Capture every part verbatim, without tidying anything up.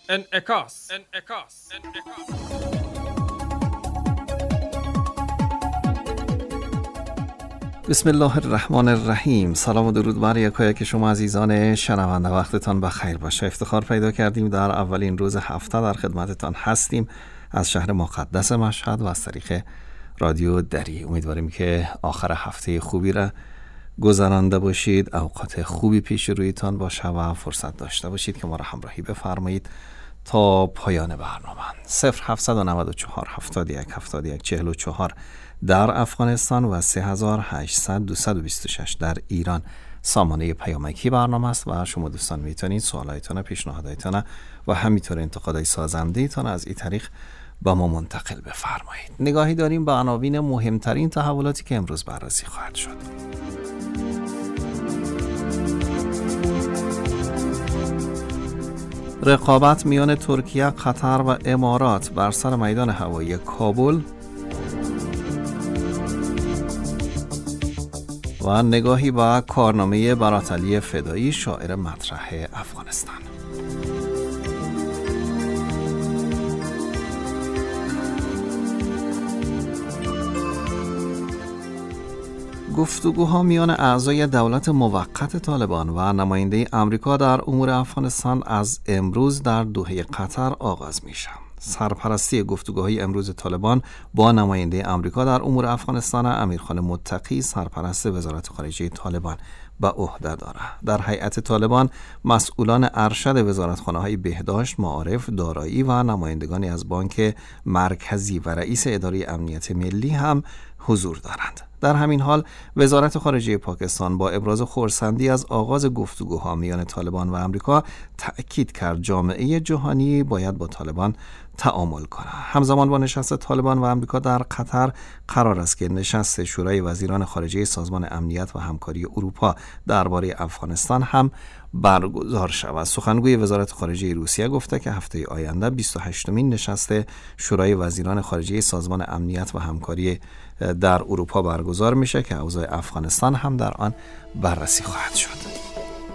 انعکاس انعکاس انعکاس بسم الله الرحمن الرحیم. سلام و درود بر یکایک شما عزیزان شنونده، وقتتان بخیر باشه. افتخار پیدا کردیم در اولین روز هفته در خدمتتان هستیم از شهر مقدس مشهد و از طریق رادیو دری. امیدواریم که آخر هفته خوبی را گذرانده باشید، اوقات خوبی پیش رویتان باشه و فرصت داشته باشید که ما را همراهی بفرمایید تا پایان برنامه. صفر هفتصد و نود و چهار هفتاد و یک هفتاد و یک چهل و چهار در افغانستان و سه هزار و هشتصد دویست و بیست و شش در ایران سامانه پیامکی برنامه است و شما دوستان میتونید سوالایتان، پیشنهادایتان و همینطور انتقادهای سازنده‌تان از این طریق با ما منتقل بفرمایید. نگاهی داریم به عناوین مهمترین تحولاتی که امروز بررسی خواهد شد. رقابت میان ترکیه، قطر و امارات بر سر میدان هوایی کابل و نگاهی به کارنامه براتعلی فدایی، شاعر مطرح افغانستان. گفتگوها میان اعضای دولت موقت طالبان و نماینده امریکا در امور افغانستان از امروز در دوحه قطر آغاز میشه. سرپرستی گفتگوهای امروز طالبان با نماینده امریکا در امور افغانستان امیرخان متقی، سرپرست وزارت خارجه طالبان، به عهده داره. در هیئت طالبان مسئولان ارشد وزارتخانه‌های بهداشت، معارف، دارایی و نمایندگانی از بانک مرکزی و رئیس اداره امنیت ملی هم حضور دارند. در همین حال وزارت خارجه پاکستان با ابراز خرسندی از آغاز گفتگوها میان طالبان و امریکا تأکید کرد جامعه جهانی باید با طالبان تعامل کنه. همزمان با نشست طالبان و امریکا در قطر قرار است که نشست شورای وزیران خارجه سازمان امنیت و همکاری اروپا درباره افغانستان هم برگزار شود. سخنگوی وزارت خارجه روسیه گفته که هفته آینده بیست و هشتمین نشست شورای وزیران خارجه سازمان امنیت و همکاری در اروپا برگزار میشه که اوضاع افغانستان هم در آن بررسی خواهد شد.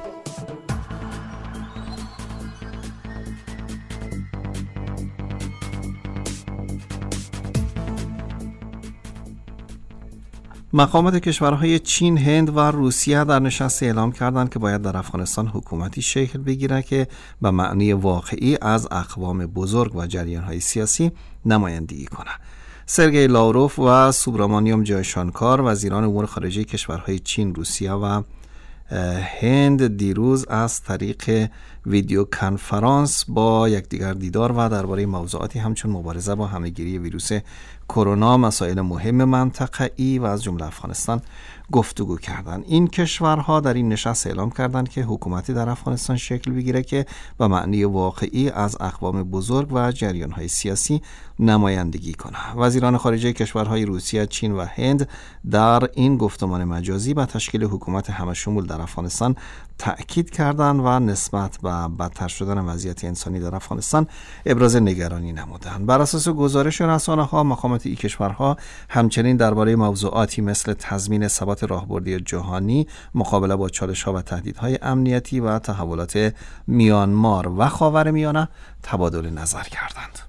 مقامات کشورهای چین، هند و روسیه در نشست اعلام کردند که باید در افغانستان حکومتی شکل بگیرد که به معنی واقعی از اقوام بزرگ و جریانهای سیاسی نمایندگی کند. سرگئی لاوروف و سوبرامانیوم جایشانکار، وزیران امور خارجه کشورهای چین، روسیه و هند، دیروز از طریق ویدیو کنفرانس با یکدیگر دیدار و درباره موضوعاتی همچون مبارزه با همه‌گیری ویروس کرونا، مسائل مهم منطقه‌ای و از جمله افغانستان گفتگو کردند. این کشورها در این نشست اعلام کردند که حکومتی در افغانستان شکل بگیره که به معنی واقعی از اقوام بزرگ و جریان‌های سیاسی نمایندگی کنه. وزیران خارجه کشورهای روسیه، چین و هند در این گفتمان مجازی به تشکیل حکومت همه‌شمول در افغانستان تأکید کردند و نسبت به بدتر شدن وضعیت انسانی در افغانستان ابراز نگرانی نمودند. بر اساس گزارش رسانه‌ها، مقامات این کشورها همچنین درباره موضوعاتی مثل تضمین ثبات راهبردی جهانی، مقابله با چالش‌ها و تهدیدهای امنیتی و تحولات میانمار و خاورمیانه تبادل نظر کردند.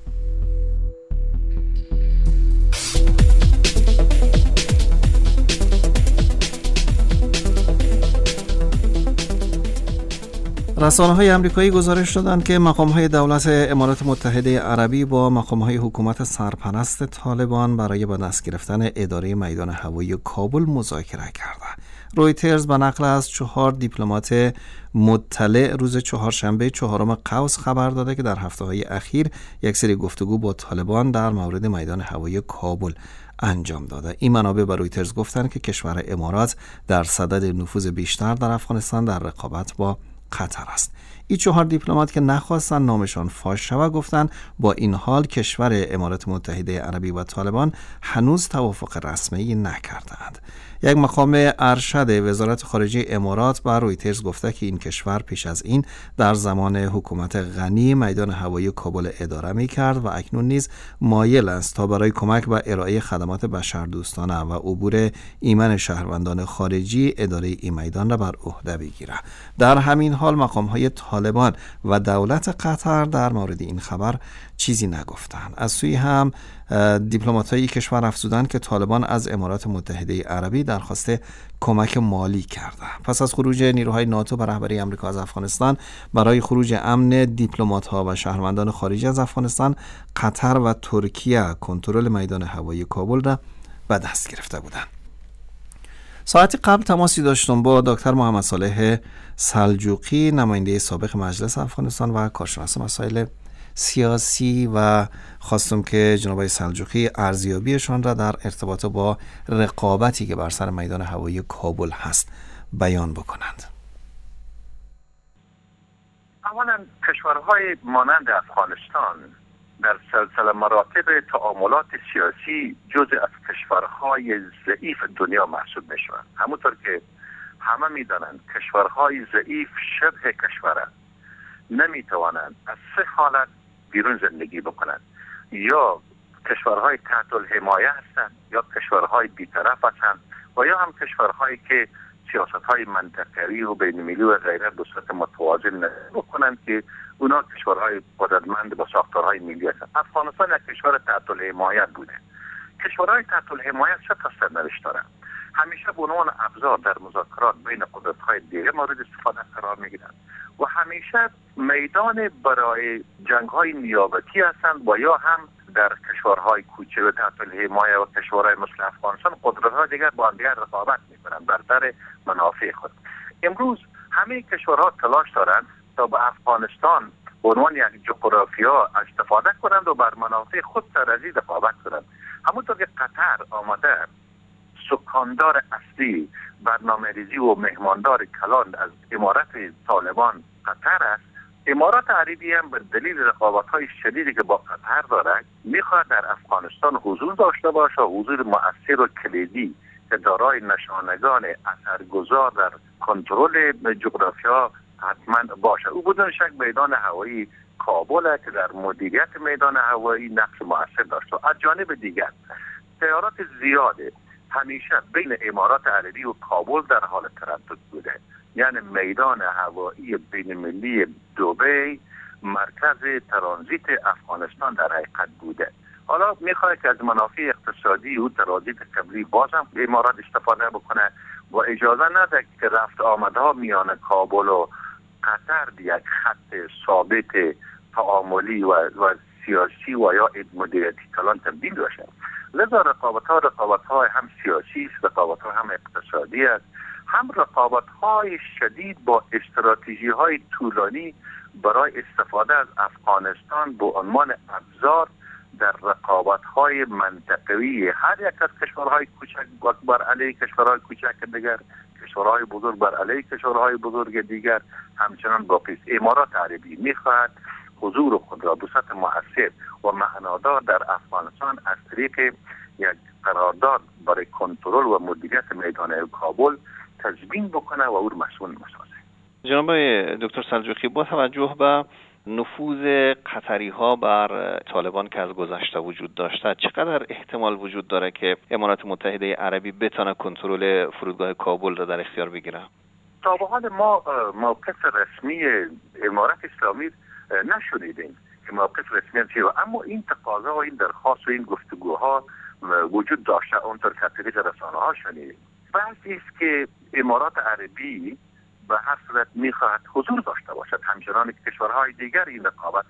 رسانه‌های آمریکایی گزارش دادند که مقام‌های دولت امارات متحده عربی با مقام‌های حکومت سرپرست طالبان برای به دست گرفتن اداره میدان هوایی کابل مذاکره کرده. رویترز به نقل از چهار دیپلمات مطلع روز چهارشنبه چهارم قوس خبر داده که در هفته‌های اخیر یک سری گفتگو با طالبان در مورد میدان هوایی کابل انجام داده. این منابع به رویترز گفتند که کشور امارات در صدد نفوذ بیشتر در افغانستان در رقابت با قطر است. این چهار دیپلمات که نخواستن نامشان فاش شود گفتند با این حال کشور امارات متحده عربی و طالبان هنوز توافق رسمی نکردند. یک مقام ارشد وزارت خارجه امارات به رویترز گفته که این کشور پیش از این در زمان حکومت غنی میدان هوایی کابل اداره می کرد و اکنون نیز مایل است تا برای کمک به ارائه خدمات بشردوستانه و عبور ایمن شهروندان خارجی اداره این میدان را بر عهده بگیرد. در همین حال مقام‌های طالبان و دولت قطر در مورد این خبر چیزی نگفتند. از سوی هم دیپلمات‌های کشور افزودند که طالبان از امارات متحده عربی درخواست کمک مالی کرده. پس از خروج نیروهای ناتو به رهبری آمریکا از افغانستان برای خروج امن دیپلمات‌ها و شهروندان خارجی از افغانستان، قطر و ترکیه کنترل میدان هوایی کابل را به دست گرفته بودند. ساعتی قبل تماسی داشتم با دکتر محمد صالح سلجوقی، نماینده سابق مجلس افغانستان و کارشناس مسائل سیاسی، و خواستم که جناب سلجوقی ارزیابیشان را در ارتباط با رقابتی که بر سر میدان هوایی کابل هست بیان بکنند. اولا کشورهای مانند افغانستان در سلسله مراتب تعاملات سیاسی جزء از کشورهای ضعیف دنیا محسوب میشوند. همونطور که همه میدانند کشورهای ضعیف شبه کشورند، نمیتوانند از سه حالت بیرون زندگی بکنند: یا کشورهای تحت الحمایه هستند، یا کشورهای بی‌طرف هستند، و یا هم کشورهایی که سیاست‌های منطقه‌ای و بین‌المللی و غیره به صورت متوازن بکنند که اونا کشورهای قدرتمند با ساختارهای ملی هستند. افغانستان یک کشور تحت الحمایه بوده. کشورهای تحت الحمایه سه تا سرنوشت دارند. همیشه به عنوان ابزار در مذاکرات بین قدرت‌های دیگر مورد استفاده قرار می‌گیرند و همیشه میدان برای جنگ‌های نیابتی هستند و یا هم در کشورهای کوچه و تحت الحمایه و کشورهای مثل افغانستان قدرت‌های دیگر با هم دیگر رقابت می‌کنند بر سر منافع خود. امروز همه کشورها تلاش دارند تا به افغانستان به عنوان یک جغرافیا استفاده کنند و بر منافع خود سرازی رقابت کنند. همونطور که قطر آمده سکاندار اصلی برنامه‌ریزی و مهماندار کلان از امارت طالبان قطر است، امارات عربی هم به دلیل رقابت‌های شدیدی که با قطر دارد می‌خواهد در افغانستان حضور داشته باشد و حضور مؤثر و کلیدی که دارای نشانگان اثرگذار در کنترل جغرافیا حتما باشد. او بدون شک میدان هوایی کابل که در مدیریت میدان هوایی نقش مؤثر داشته. از جانب دیگر تجارت زیاده همیشه بین امارات عربی و کابل در حال تردد بوده. یعنی میدان هوایی بین‌المللی دبی مرکز ترانزیت افغانستان در حقیقت بوده. حالا میخواد که از منافع اقتصادی و ترانزیت قبلی بازم امارات استفاده بکنه و اجازه نده که رفت آمدها میان کابل و قطر یک خط ثابت تعاملی و, و سیاسی و یا مدیریتی کلان تبدیل بشه. لذا رقابت ها رقابت های هم سیاسی است، رقابت ها هم اقتصادی است، هم رقابت های شدید با استراتژی های طولانی برای استفاده از افغانستان به عنوان ابزار در رقابت های منطقوی هر یک از کشورهای کوچک بر علیه کشورهای کوچک دیگر، کشورهای بزرگ بر علیه کشورهای بزرگ دیگر. همچنان باقی است. امارات عربی میخواهد حضور خود را به صورت مؤثر و معنادار در افغانستان از طریق یک قرارداد برای کنترل و مدیریت میدان کابل تضمین بکنه و او مسئول مسازه. جناب دکتر سلجوقی، با توجه به نفوذ قطری ها بر طالبان که از گذشته وجود داشته، چقدر احتمال وجود داره که امارات متحده عربی بتونه کنترل فرودگاه کابل را در اختیار بگیره؟ تا به حال ما موقف رسمی امارات اسلامی نشنیدیم که موقف رسمی چیه، اما این تقاضا و این درخواست و این گفتگوها وجود داشته. اونطور که طریق رسانه ها شنیدیم. بحثی است که امارات عربی به هر صورت میخواهد حضور داشته باشد، همچنان که کشورهای دیگر این رقابت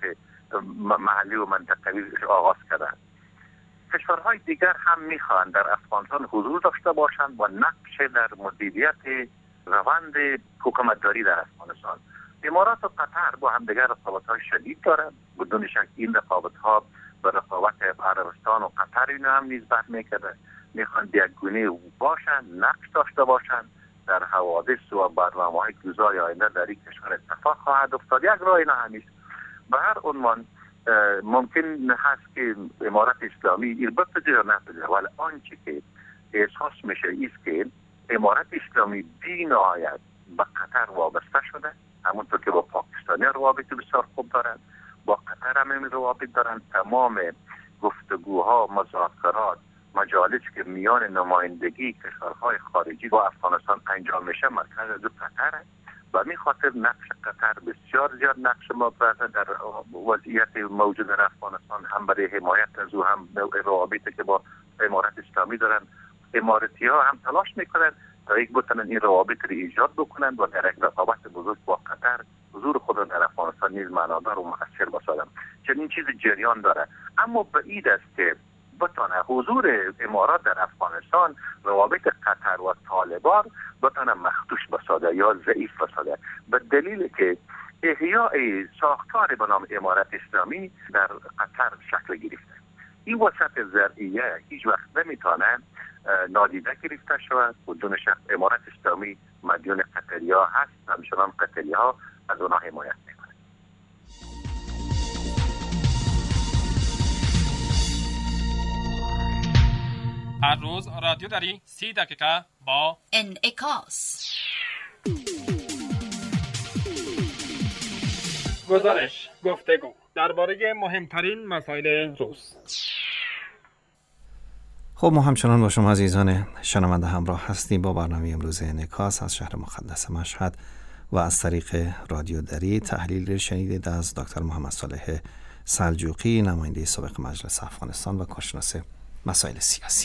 محلی و منطقوی آغاز کردند. کشورهای دیگر هم میخواهند در افغانستان حضور داشته باشند و نقش در مدیریت روند حکومتداری در افغانستان. امارات و قطر با هم دیگر رقابت‌های شدید دارند. بدون شک این رقابت‌ها به رقابت عربستان و قطر اینا هم نیز برمی‌گرده. میخواهند یکگونه باشند، نقش داشته باشند در حوادث و برنامه‌های روزهای آینده در این کشور اتفاق خواهد افتاد. یک راه اینا همیست. به هر عنوان ممکن هست که امارات اسلامی این بپذیره یا نپذیره، ولی آنچه که احساس میشه ایست که امارت اسلامی بی نهایت به قطر وابسته شده، همونطور که با پاکستانی روابط بسیار خوب دارن، با قطر هم این روابط دارن. تمام گفتگوها، مذاکرات، مجالس که میان نمایندگی کشورهای خارجی با افغانستان انجام میشه مرکز از قطر و می خاطر نقش قطر بسیار زیاد نقش مبرزه در وضعیت موجود در افغانستان، هم برای حمایت از او، هم روابطی که با امارت اسلامی دارن. اماراتی ها هم تلاش میکنن تا یک بتونن این روابط رو ایجاد بکنن و در یک رقابت بزرگ با قطر حضور خود را در افغانستان نیز معنادار و مؤثر بسازن. چنین چیز جریان داره، اما بعید است که بتونه حضور امارات در افغانستان روابط قطر و طالبان بتونه مخدوش بسازه یا ضعیف بسازه، به دلیل که احیاء ساختار به نام امارت اسلامی در قطر شکل گرفته. این وسط زرعیه هیچ وقت نمیتونه نادیده گرفته شود. بدون شک امارت اسلامی مدیون قطری ها هست، همچنان قطری ها از اونها حمایت میکنه. هر روز رادیو داری سی دقیقه با انعکاس. گزارش، گفتگو درباره مهمترین مسائل روز. خب ما همچنان با شما عزیزان شنونده همراه هستیم با برنامه امروز انعکاس از شهر مقدس مشهد و از طریق رادیو دری. تحلیل شنیدید از دکتر محمد صالح سلجوقی، نماینده سابق مجلس افغانستان و کارشناس مسائل سیاسی.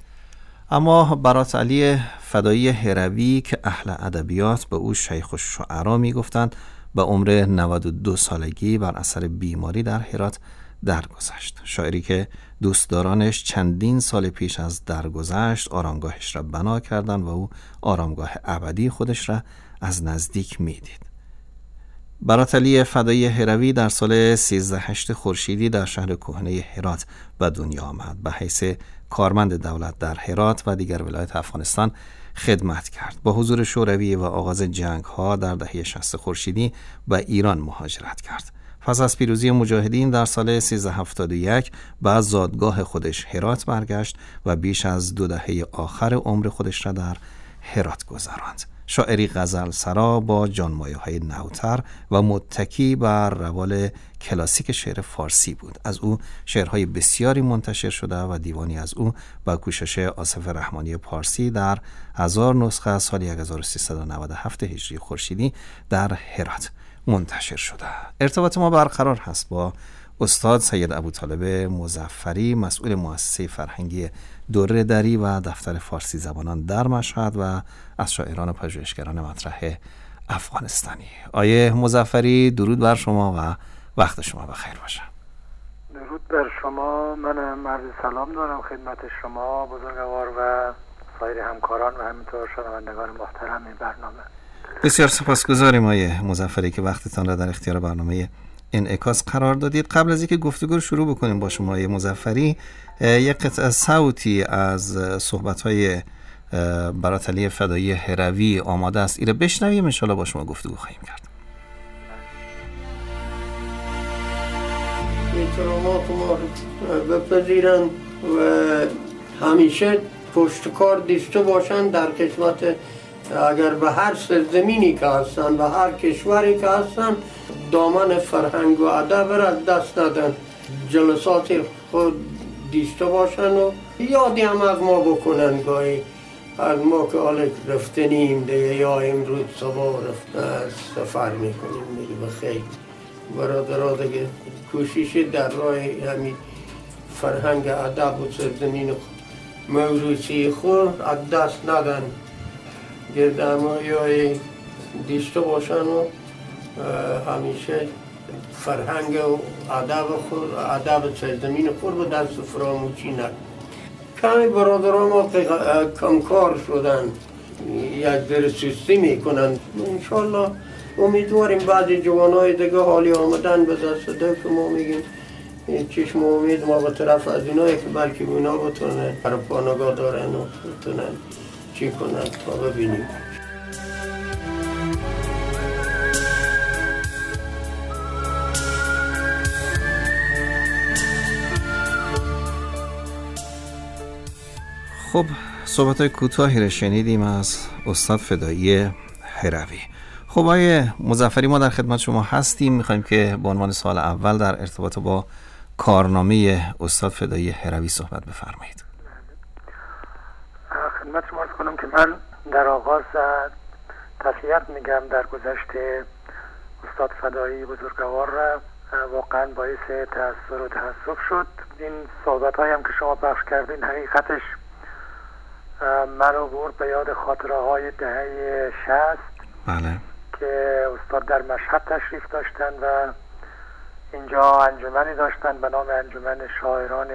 اما برات علی فدایی هروی که اهل ادبیات به او شیخ الشعرا می گفتند، به عمر نود و دو سالگی بر اثر بیماری در هرات درگذشت. شاعری که دوستدارانش چندین سال پیش از درگذشت آرامگاهش را بنا کردند و او آرامگاه ابدی خودش را از نزدیک میدید. برات علی فدایی هروی در سال سیزده هشت خورشیدی در شهر کهنه هرات به دنیا آمد. به حیث کارمند دولت در هرات و دیگر ولایت افغانستان خدمت کرد. با حضور شوروی و آغاز جنگ ها در دهه شصت خورشیدی به ایران مهاجرت کرد. پس از پیروزی مجاهدین در سال سیزده هفتاد و یک به زادگاه خودش هرات برگشت و بیش از دو دهه آخر عمر خودش را در هرات گذراند. شاعری غزل سرا با جانمایه های نوتر و متکی بر روال کلاسیک شعر فارسی بود. از او شعرهای بسیاری منتشر شده و دیوانی از او با کوشش آصف رحمانی پارسی در هزار نسخه از سال هزار و سیصد و نود و هفت هجری خورشیدی در هرات منتشر شده. ارتباط ما برقرار هست با استاد سید ابوطالب مظفری، مسئول مؤسسه فرهنگی دوره دری و دفتر فارسی زبانان در مشهد و از شاعران و پژوهشگران مطرح افغانستانی. آیه مظفری، درود بر شما و وقت شما بخیر باشه. درود بر شما. من عرض سلام دارم خدمت شما بزرگوار و سایر همکاران و همینطور شنوندگان محترم این برنامه. بسیار سپاسگزاریم آیه مظفری که وقتتان را در اختیار برنامه انعکاس قرار دادید. قبل از اینکه گفتگو رو شروع بکنیم با شما آیه مظفری، یک قطعه صوتی از صحبت‌های برات علی فدایی هروی آماده است، این رو بشنویم، ان شاءالله با شما گفتگو خواهیم کرد. احترامات ما بپذیرند و همیشه پشتکار دیسته باشند در قسمت، اگر به هر سرزمینی که هستن و هر کشوری که هستن دامن فرهنگ و ادب را دست ندن، جلسات خود دیسته باشن و یادی هم از ما بکنن، گاهی از ما که حالا رفتنیم دیگه یا امروز صبح رفت سفر میکنیم میری بخیر. برادرها دیگه کوشش در راه همین فرهنگ ادب و سرزمین موروثی خود از دست ندن، گرد همایی دیسته باشن و همیشه فرهنگ و ادب خود، ادب سرزمین خود به دست فراموشی نکن. کمی برادران ما کمکار شدن، یک در سستی میکنن. انشالله امیدواریم بعد جوانای دیگه حالی آمدن به دست ده که ما میگیم چشم امید ما به طرف از اینایی که بلکه اونا بتونن پرپا نگاه دارن و بتونن چی کنن تا ببینیم. خب صحبت‌های کوتاهی را شنیدیم از استاد فدایی هروی. خب آقای مظفری، ما در خدمت شما هستیم. می‌خوایم که به عنوان سوال اول در ارتباط با کارنامه استاد فدایی هروی صحبت بفرمایید. خدمت شما عرض کنم که من در آغاز تسلیت میگم در گذشته استاد فدایی بزرگوار را، واقعا باعث تأثیر و تأسف شد. این صحبت هایی هم که شما پخش کردین حقیقتش منو برد به یاد خاطره های دهه شصت. بله. که استاد در مشهد تشریف داشتن و اینجا انجمنی داشتن به نام انجمن شاعران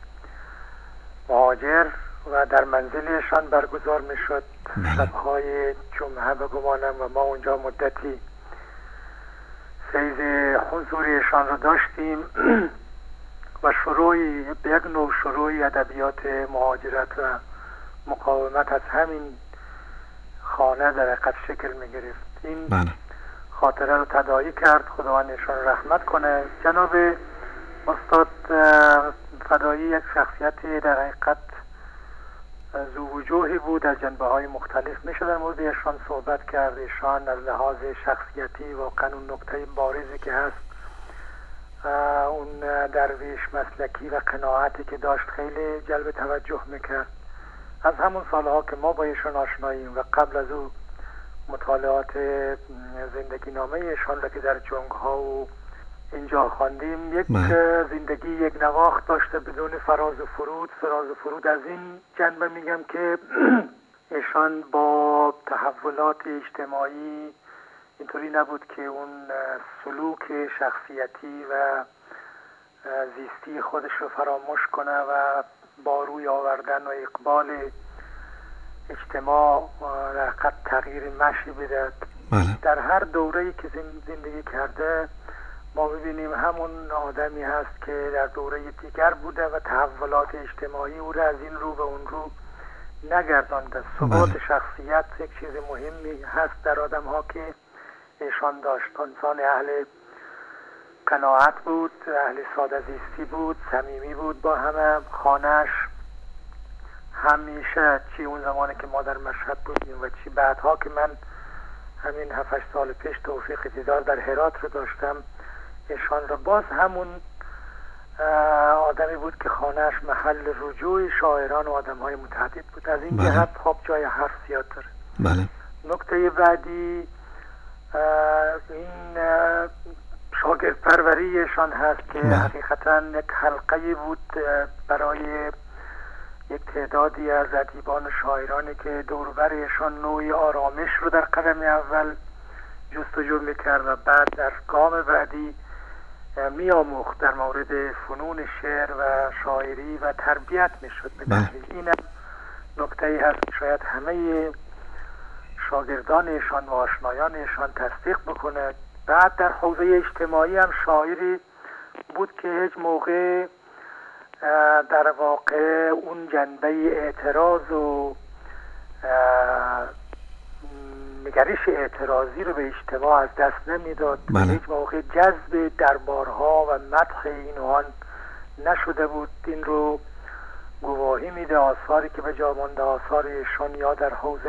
مهاجر و در منزلشان برگزار می شد. شبهای جمعه بگمانم و ما اونجا مدتی فیض حضوریشان رو داشتیم و شروعی به یک نوع شروعی ادبیات مهاجرت و مقاومت از همین خانه در حقیقت شکل می گرفت. این بله. خاطره رو تداعی کرد، خداوند ایشان رحمت کنه. جناب استاد فدایی یک شخصیت در حقیقت ذو وجوهی بود، از جنبه های مختلف میشه در مورد ایشان صحبت کرد. ایشان از لحاظ شخصیتی واقعا اون نکته بارزی که هست، اون درویش مسلکی و قناعتی که داشت خیلی جلب توجه میکرد. از همون سالها که ما با ایشان آشناییم و قبل از او مطالعات زندگی نامه ایشان را که در جنگ ها و اینجا خواندیم، یک من. زندگی یک نواخت داشته بدون فراز و فرود. فراز و فرود از این جنبه میگم که ایشان با تحولات اجتماعی اینطوری نبود که اون سلوک شخصیتی و زیستی خودش رو فراموش کنه و با روی آوردن و اقبال اجتماع در حقیقت تغییر مشی بده. در هر دوره‌ای که زندگی کرده ما ببینیم همون آدمی هست که در دوره دیگر بوده و تحولات اجتماعی او را از این رو به اون رو نگردانده. ثبات شخصیت یک چیز مهمی هست در آدم ها که ایشان داشت. انسان اهل قناعت بود، اهل ساده زیستی بود، صمیمی بود با همه. خانه‌اش همیشه چی اون زمانی که ما در مشهد بودیم و چی بعدها که من همین هفت هشت سال پیش توفیق دیدار در هرات رو داشتم، ایشان را باز همون آدمی بود که خانه‌اش محل رجوع شاعران و آدم‌های متعدد بود. از این جهت خب جای حرف زیاد داره. بله. نکته بعدی این شاگرد پروریشان هست که بله. حقیقتاً یک حلقه‌ای بود برای یک تعدادی از ادیبان و شاعرانی که دور برشان نوعی آرامش رو در قدم اول جستجو میکرد و بعد در گام بعدی میاموخت در مورد فنون شعر و شاعری و تربیت میشد. این نکته‌ای هست که شاید همه شاگردانشان و آشنایانشان تصدیق بکنه. بعد در حوزه اجتماعی هم شاعری بود که هیچ موقع در واقع اون جنبه اعتراض و نگرش اعتراضی رو به اجتماع از دست نمیداد. هیچ موقع جذب دربارها و مدح این و آن نشده بود. این رو گواهی میده آثاری که به جا مانده، آثارشون یا در حوزه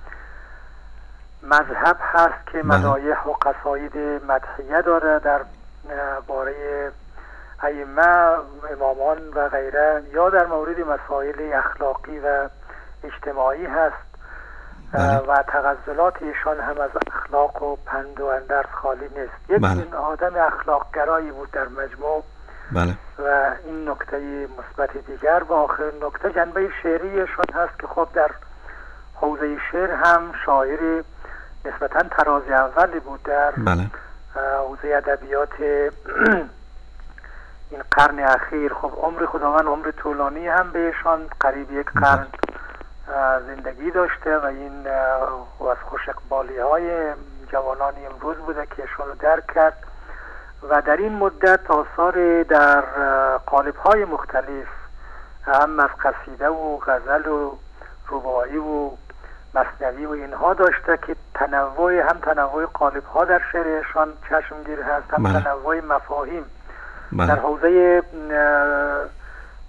مذهب هست که مدایح و قصاید مدحیه داره در باره ائمه، امامان و غیره، یا در مورد مسائل اخلاقی و اجتماعی هست بله. و تغزلات ایشان هم از اخلاق و پند و اندرس خالی نیست. یک بله. آدم اخلاق گرایی بود در مجموع بله. و این نکته مثبت دیگر. و آخر نکته جنبه شعریشان هست که خب در حوزه شعر هم شاعری نسبتا تراز اولی بود در بله. حوزه ادبیات این قرن اخیر. خب عمر خداوند عمر طولانی هم بهشان، قریب یک قرن زندگی داشته و این از خوش اقبالی های جوانان امروز بوده که ایشان رو درک کرد و در این مدت آثار در قالب های مختلف هم از قصیده و غزل و رباعی و مثنوی و اینها داشته که تنوع هم تنوع قالب ها در شعرشان چشمگیر هست، هم بله. تنوع مفاهیم بله. در حوزه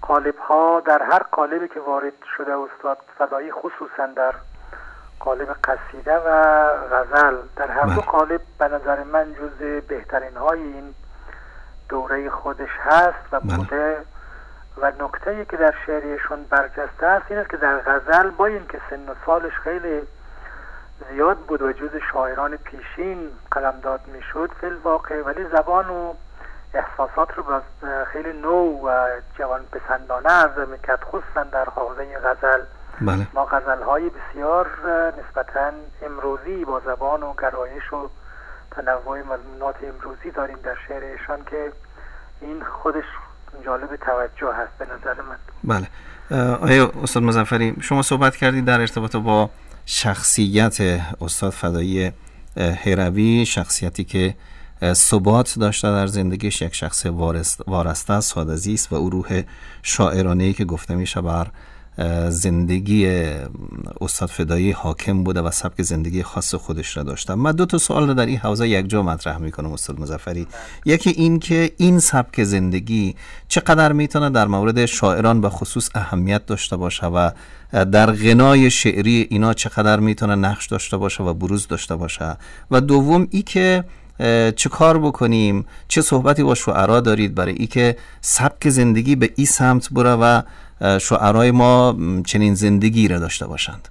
قالب ها در هر قالبی که وارد شده استاد فدایی، خصوصا در قالب قصیده و غزل، در هر دو قالب به نظر من جز بهترین های این دوره خودش هست و بوده. و نکته‌ای که در شعریشون برجسته است این است که در غزل با این که سن و سالش خیلی زیاد بود و جز شاعران پیشین قلمداد میشد فی الواقع، ولی زبان و احساسات رو خیلی نو و جوان پسندانه عرضه میکرد، خصوصا در حوزه غزل. بله. ما غزل‌های بسیار نسبتاً امروزی با زبان و گرایش و تنوع مضمونات امروزی داریم در شعرشان که این خودش جالب توجه هست به نظر من. بله. آیا استاد مظفری شما صحبت کردید در ارتباط با شخصیت استاد فدایی هروی، شخصیتی که ثبات داشته در زندگیش، یک شخص وارسته، ساده‌زیست و او روح شاعرانه‌ای که گفته میشه بر زندگی استاد فدایی حاکم بوده و سبک زندگی خاص خودش را داشته. من دو تا سوال در این حوزه یک جا مطرح میکنم استاد مظفری. یکی این که این سبک زندگی چقدر میتونه در مورد شاعران به خصوص اهمیت داشته باشه و در غنای شعری اینا چقدر میتونه نقش داشته باشه و بروز داشته باشه، و دوم ای که چه کار بکنیم، چه صحبتی با شعرا دارید برای ای که سبک زندگی به این سمت بره و شعرای ما چنین زندگی را داشته باشند؟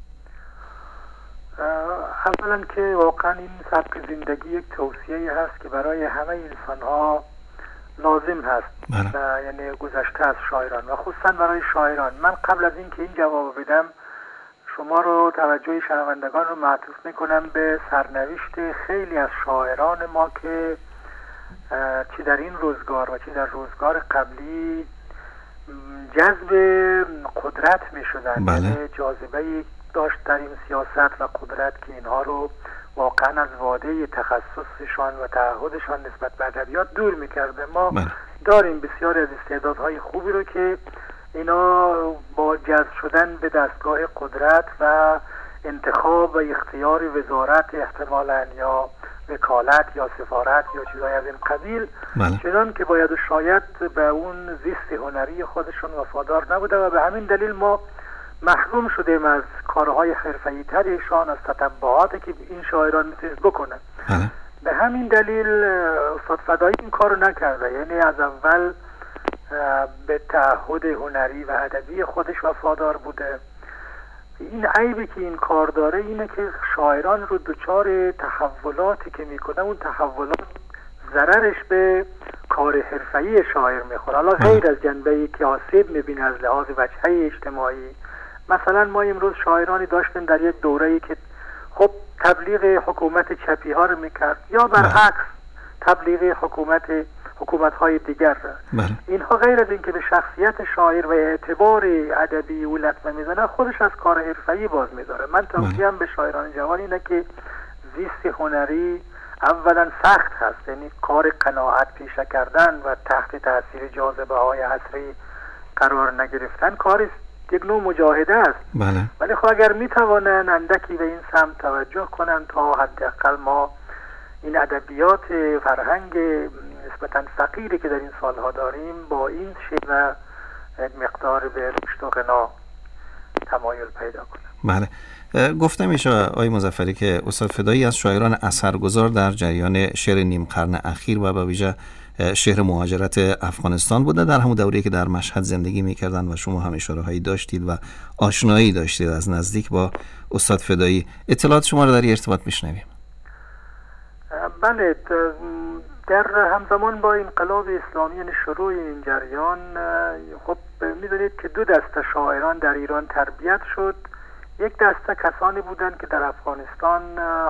اولا که واقعا این سبک زندگی یک توصیه هست که برای همه انسان ها لازم هست. بله. یعنی گذشته از شاعران و خصوصا برای شاعران. من قبل از این که این جواب بدم شما رو توجه شنوندگان رو معطوف میکنم به سرنوشت خیلی از شاعران ما که چی در این روزگار و چی در روزگار قبلی جذب قدرت می شدن. بله. جاذبه داشت در این سیاست و قدرت که اینها رو واقعا از واده تخصصشان و تعهدشان نسبت به ادبیات دور می کرده. ما بله. داریم بسیاری از استعدادهای خوبی رو که اینا با جذب شدن به دستگاه قدرت و انتخاب و اختیار وزارت احتمالاً یا وکالت یا سفارت یا چیزای از این قبیل بله. چنان که باید و شاید به اون زیست هنری خودشون وفادار نبوده و به همین دلیل ما محروم شدیم از کارهای حرفه‌ای ترشان، از تتبعاتی که این شاعران میتونست بکنن. بله. به همین دلیل استاد فدایی این کارو نکرده، یعنی از اول به تعهد هنری و ادبی خودش وفادار بوده. این عیبی که این کار داره اینه که شاعران رو دچار تحولاتی که میکنه اون تحولات ضررش به کار حرفه‌ای شاعر میخوره. حالا غیر از جنبه‌ای که آسیب میبینه از لحاظ وجهه اجتماعی، مثلا ما امروز شاعرانی داشتیم در یک دوره‌ای که خب تبلیغ حکومت چپی ها رو میکرد یا برعکس تبلیغ حکومت حکومت‌های دیگر. بله. اینها غیر از این که به شخصیت شاعر و اعتبار ادبی او لطمه میزنه، خودش از کار حرفه‌ای باز می‌داره. من توصیه‌ام به شاعران جوان اینه که زیست هنری اولا سخت هست، یعنی کار قناعت پیشه کردن و تحت تاثیر جاذبه‌های عصری قرار نگرفتن کار یک نوع مجاهده است. بله. ولی خب اگر می‌توانن اندکی به این سمت توجه کنن تا حداقل ما این ادبیات فرهنگ نسبتاً فقیری که در این سالها داریم با این شیوه مقدار به رشد و غنا تمایل پیدا کنه. بله. گفته میشه آقای مظفری که استاد فدایی از شاعران اثرگذار در جریان شعر نیم قرن اخیر و به ویژه شعر مهاجرت افغانستان بوده، در همون دوره‌ای که در مشهد زندگی میکردن و شما هم اشاره‌هایی داشتید و آشنایی داشتید از نزدیک با استاد فدایی. اطلاعات شما رو در این ارتباط میشنویم. بله، در همزمان با انقلاب اسلامی یعنی شروع این جریان خب میدونید که دو دسته شاعران در ایران تربیت شد. یک دسته کسانی بودند که در افغانستان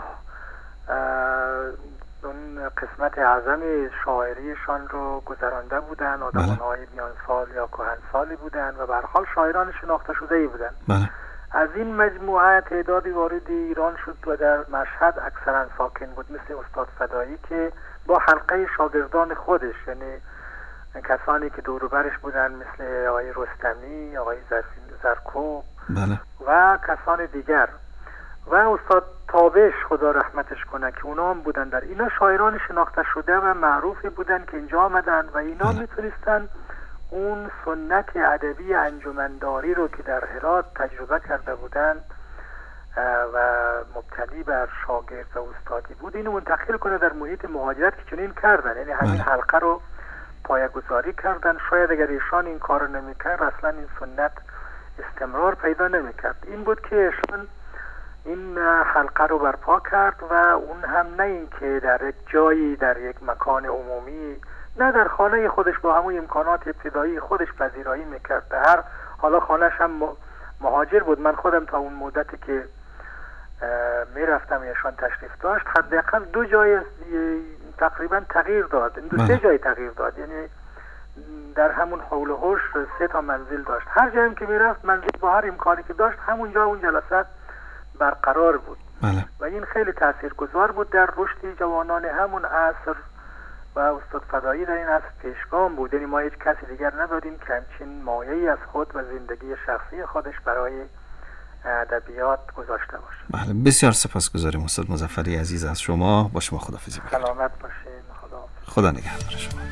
اون قسمت اعظم شاعریشان رو گذرانده بودند، آدم‌های میان سال یا کهن سالی بودند و به هر حال شاعران شناخته شده‌ای بودند. بله. از این مجموعه تعدادی وارد ایران شد و در مشهد اکثرا ساکن بود، مثل استاد فدایی که با حلقه شاگردان خودش، یعنی کسانی که دور و برش بودن مثل آقای رستمی، آقای زرکوب بله. و کسان دیگر و استاد تابش خدا رحمتش کنه که اونا هم بودن. در اینا شاعران شناخته شده و معروفی بودن که اینجا آمدن و اینا بله. میتونستن اون سنت ادبی انجمنداری رو که در هرات تجربه کرده بودند و مبتنی بر شاگرد و استادی بود، اینو منتقل کنه در محیط مهاجرت که چنین کردن، یعنی همین حلقه رو پایه‌گذاری کردن. شاید اگر ایشان این کار رو نمی‌کرد اصلا این سنت استمرار پیدا نمی‌کرد. این بود که ایشان این حلقه رو برپا کرد و اون هم نه این که در یک جایی، در یک مکان عمومی، نه در خانه خودش با همون امکانات ابتدایی خودش پذیرایی میکرد. هر حالا خانهش هم مهاجر بود. من خودم تا اون مدتی که میرفتم ایشان تشریف داشت حداقل دو جای تقریبا تغییر داد، دو سه جای تغییر داد، یعنی در همون حول و حوش سه تا منزل داشت. هر جایی که میرفت منزل با هر امکانی که داشت همونجا اون جلسات برقرار بود. بله. و این خیلی تاثیرگذار بود در رشد جوانان همون عصر و استاد فدایی در این عصر پیشگام بود. یعنی ما هیچ کسی دیگر نداریم که همچین مایه‌ای از خود و زندگی شخصی خودش برای ادبیات گذاشته باشه. بله، بسیار سپاسگزاریم استاد مظفری عزیز از شما. با شما خداحافظی می‌کنم. سلامت باشین. خدا خدا نگهدار شما.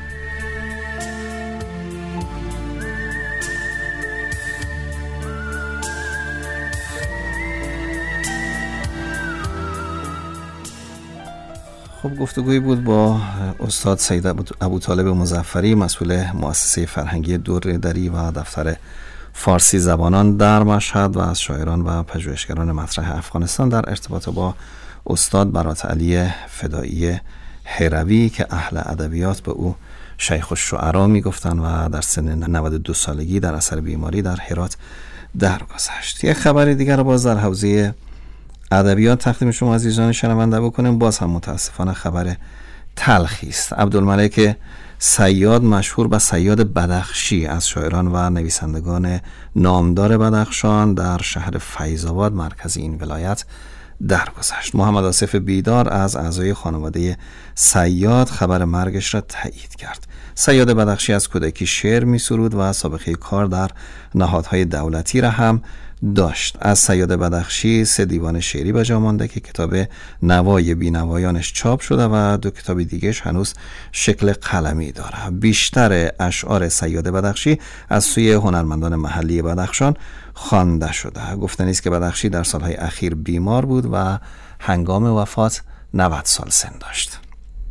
خب گفتگویی بود با استاد سید ابوطالب مظفری، مسئول مؤسسه فرهنگی دور دری و دفتر فارسی زبانان در مشهد و از شاعران و پژوهشگران مطرح افغانستان در ارتباط با استاد برات علی فدایی هروی که اهل ادبیات به او شیخ الشعرا میگفتن و در سن نود و دو سالگی در اثر بیماری در هرات درگذشت. یک خبر دیگر رو باز در حوزه ادبیات تقدیم شما عزیزان شنونده بکنیم. باز هم متاسفانه خبر تلخی است. عبدالملک صیاد، مشهور به صیاد بدخشی، از شاعران و نویسندگان نامدار بدخشان در شهر فیض آباد مرکز این ولایت درگذشت. محمد آصف بیدار از اعضای خانواده صیاد خبر مرگش را تایید کرد. صیاد بدخشی از کودکی شعر می سرود و سابقه کار در نهادهای دولتی را هم داشت. از صیاد بدخشی سه دیوان شعری به جا مانده که کتاب نوای بینوایانش چاپ شده و دو کتاب دیگهش هنوز شکل قلمی داره. بیشتر اشعار صیاد بدخشی از سوی هنرمندان محلی بدخشان خوانده شده. گفتنی است که بدخشی در سالهای اخیر بیمار بود و هنگام وفات نود سال سن داشت.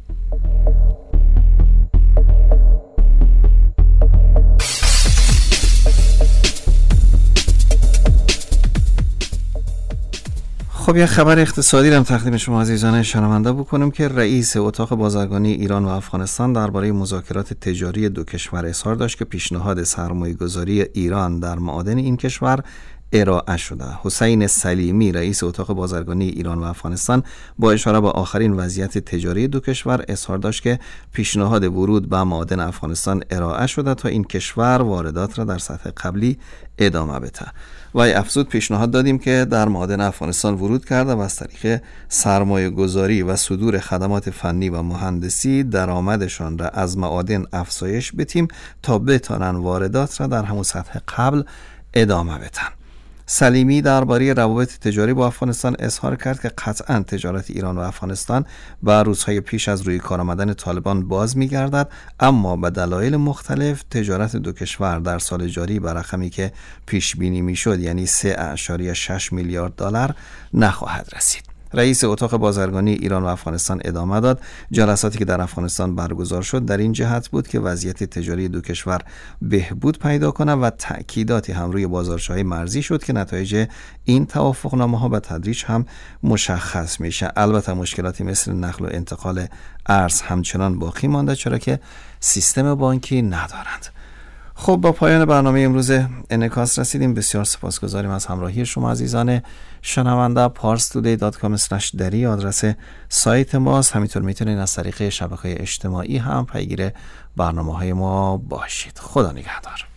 خب یک خبر اقتصادی هم تقدیم شما عزیزان شنونده بکنیم که رئیس اتاق بازرگانی ایران و افغانستان درباره مذاکرات تجاری دو کشور اظهار داشت که پیشنهاد سرمایه‌گذاری ایران در معادن این کشور ارائه شده. حسین سلیمی رئیس اتاق بازرگانی ایران و افغانستان با اشاره به آخرین وضعیت تجاری دو کشور اظهار داشت که پیشنهاد ورود به معادن افغانستان ارائه شده تا این کشور واردات را در سطح قبلی ادامه بده. و افزود پیشنهاد دادیم که در معادن افغانستان ورود کرده و از طریق سرمایه گذاری و صدور خدمات فنی و مهندسی درآمدشان را از معادن افزایش بدیم تا بتوانند واردات را در همون سطح قبل ادامه بدن. سلیمی درباره روابط تجاری با افغانستان اظهار کرد که قطعاً تجارت ایران و افغانستان با روزهای پیش از روی کار آمدن طالبان باز می‌گردد، اما به دلایل مختلف تجارت دو کشور در سال جاری به رقمی که پیش بینی می‌شد، یعنی سه اعشاریه شش میلیارد دلار نخواهد رسید. رئیس اتاق بازرگانی ایران و افغانستان ادامه داد جلساتی که در افغانستان برگزار شد در این جهت بود که وضعیت تجاری دو کشور بهبود پیدا کنه و تأکیداتی هم روی بازارچه‌های مرزی شد که نتایج این توافقنامه‌ها به تدریج هم مشخص میشه. البته مشکلاتی مثل نقل و انتقال ارز همچنان باقی مانده چرا که سیستم بانکی ندارند. خب با پایان برنامه امروز انعکاس رسیدیم. بسیار سپاسگزاریم از همراهی شما عزیزان شنونده. پارس تودی دات کام اسلش دری آدرس سایت ماست. همینطور میتونید از طریق شبکه‌های اجتماعی هم پیگیر برنامه‌های ما باشید. خدا نگهدار.